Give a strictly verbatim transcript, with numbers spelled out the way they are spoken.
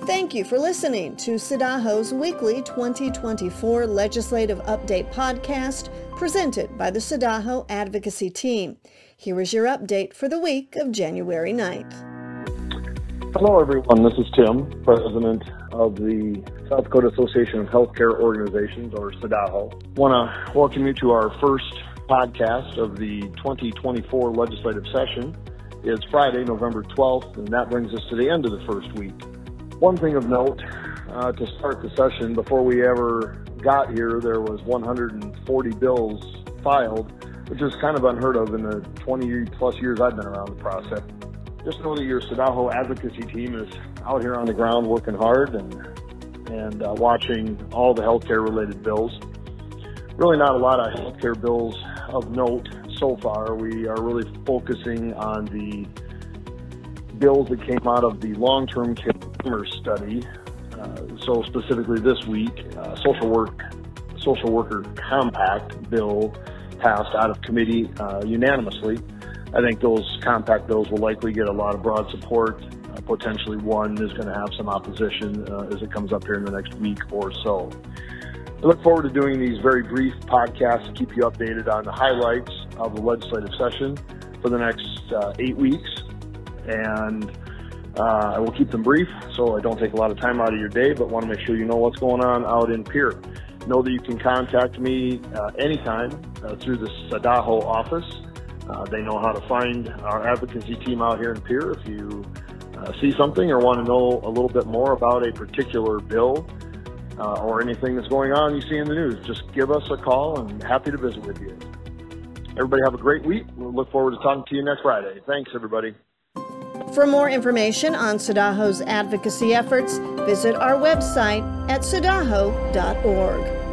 Thank you for listening to Sadajo's weekly twenty twenty-four Legislative Update podcast presented by the Sadajo Advocacy Team. Here is your update for the week of January ninth. Hello, everyone. This is Tim, President of the South Dakota Association of Healthcare Organizations, or Sadajo. I want to welcome you to our first podcast of the twenty twenty-four legislative session. It's Friday, November twelfth, and that brings us to the end of the first week. One thing of note, uh, to start the session, before we ever got here, there was one hundred forty bills filed, which is kind of unheard of in the twenty plus years I've been around the process. Just know that your Sadajo advocacy team is out here on the ground working hard and and uh, watching all the healthcare related bills. Really not a lot of healthcare bills of note so far. We are really focusing on the bills that came out of the long-term care study. Uh, so specifically this week, uh, social work, social worker compact bill passed out of committee uh, unanimously. I think those compact bills will likely get a lot of broad support. Uh, potentially one is going to have some opposition uh, as it comes up here in the next week or so. I look forward to doing these very brief podcasts to keep you updated on the highlights of the legislative session for the next uh, eight weeks. And uh, I will keep them brief so I don't take a lot of time out of your day, but want to make sure you know what's going on out in Pierre. Know that you can contact me uh, anytime uh, through the Sadajo office. Uh, they know how to find our advocacy team out here in Pierre. If you uh, see something or want to know a little bit more about a particular bill uh, or anything that's going on you see in the news, just give us a call and happy to visit with you. Everybody have a great week. We'll look forward to talking to you next Friday. Thanks, everybody. For more information on Sadajo's advocacy efforts, visit our website at sadajo dot org.